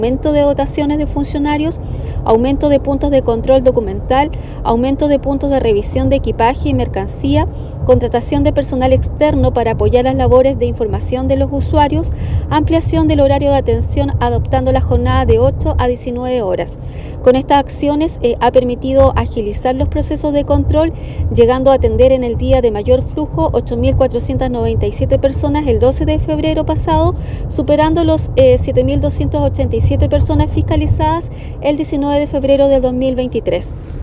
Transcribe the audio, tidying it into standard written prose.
Aumento de dotaciones de funcionarios, aumento de puntos de control documental, aumento de puntos de revisión de equipaje y mercancía, contratación de personal externo para apoyar las labores de información de los usuarios, ampliación del horario de atención adoptando la jornada de 8 a 19 horas. Con estas acciones ha permitido agilizar los procesos de control, llegando a atender en el día de mayor flujo 8.497 personas el 12 de febrero pasado, superando los 7.287 personas fiscalizadas el 19 de febrero del 2023.